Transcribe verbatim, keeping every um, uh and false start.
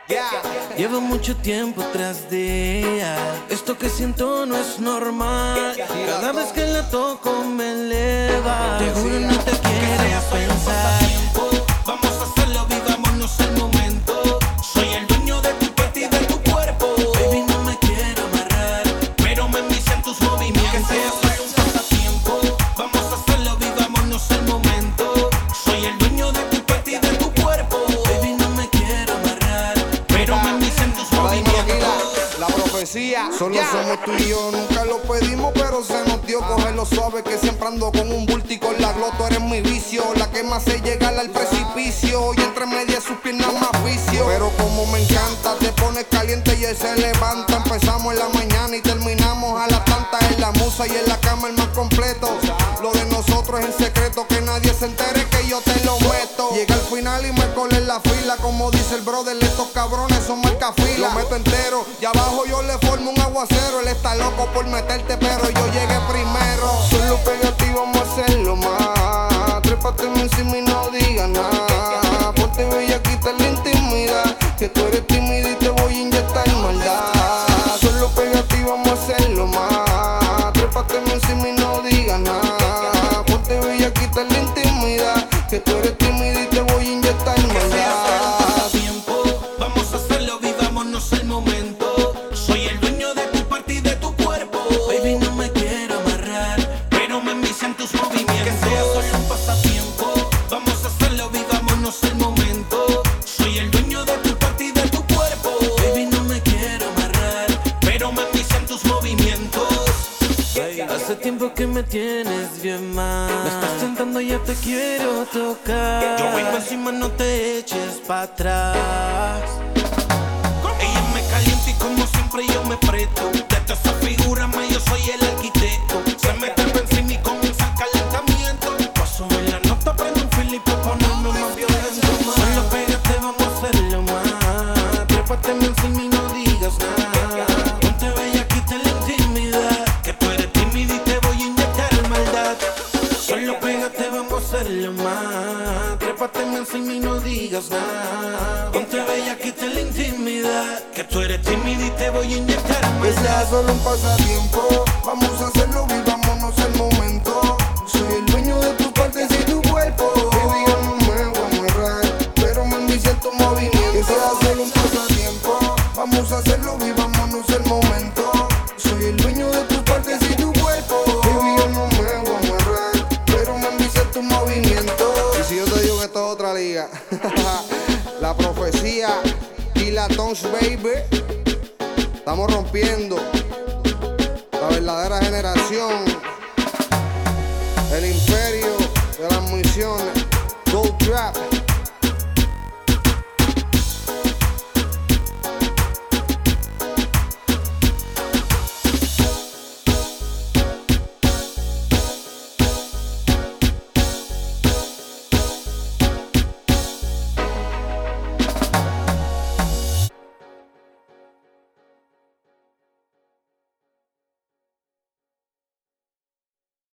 Yeah. Llevo mucho tiempo tras de ella. Esto que siento no es normal. Cada vez que la toco me eleva. Te juro no te quiero pensar. Vamos a hacerlo, vivámonos el momento. Soy el dueño de tu parte y de tu cuerpo. Baby, no me quiero amarrar, pero me envician tus movimientos. Que sea solo un pasatiempo. Vamos a hacerlo, vivámonos el momento. Soy el dueño de tu parte y de tu cuerpo. Baby, no me quiero amarrar, pero me envician tus movimientos. La profecía. Solo Yeah. somos tú y yo, nunca lo pedimos, pero se nos dio. Cogerlo suave, que siempre ando con un bulto y con la gloto eres mi vicio. La que más se llega al precipicio y entre medias sus piernas más vicio. Pero como me encanta, te pones caliente y él se levanta. Empezamos en la mañana y terminamos a las tantas. En la musa y en la cama el más completo. Lo de nosotros es en secreto, que nadie se entere que yo te lo meto. Llega al final y me colé en la fila, como dice el brother, estos cabrones son marca fila. Lo meto entero y abajo yo le formo un aguacero. Él está loco por meterte, pero yo llegué primero. Solo pegate y vamos a hacerlo más. Trépate encima y no digas nada. Ponte bella, quita la intimidad, que tú eres tímida y te voy a inyectar maldad. Solo pegate y vamos a hacerlo más. Trépate encima y no digas nada. Ponte bella, quita la intimidad, que tú eres tímida y te voy a inyectar maldad. Tiempo, vamos a hacerlo, vivámonos el momento. Soy el dueño de tu parte y de tu cuerpo. baby, no me quiero amarrar, pero me envician tus movimientos. Que sea solo un pasatiempo. Vamos a hacerlo, vivámonos el momento. Soy el dueño de tu parte y de tu cuerpo. baby, no me quiero amarrar, pero me envician tus movimientos. hace tiempo que me tienes bien mal. Me estás tentando, ya te quiero tocar. Yo voy pa' encima, no te eches para atrás. Ella me calienta y como siempre yo me presto. De toda esa figura más yo soy el arquitecto. Se me trepa encima y comienza el calentamiento. Paso en la nota, prendo un fil y pa' ponerme más violento. Solo pégate, vamos a hacerlo más. Trépate encima y no digas nada. Ponte bella, quita la intimidad, Que tú eres tímida y te voy a inyectar maldad. solo pégate, vamos a hacerlo más. Trépate encima y no digas nada. Ponte bella, quita la intimidad, Que tú eres tímida y te voy a inyectar Que sea maldad. solo un pasatiempo, vamos a hacerlo, vivámonos el momento. Soy el dueño de tus partes y tu cuerpo. Baby, yo no me voy a amarrar, pero me envicia tu movimiento. Que sea solo un pasatiempo, vamos a hacerlo, vivámonos el momento. Soy el dueño de tus partes y tu cuerpo. Baby, yo no me voy a amarrar, pero me envicia tu movimiento. Y si yo te digo que esto es otra liga, la profecía y la Tons, baby. Estamos rompiendo la verdadera generación, el imperio de las misiones. Go Trap.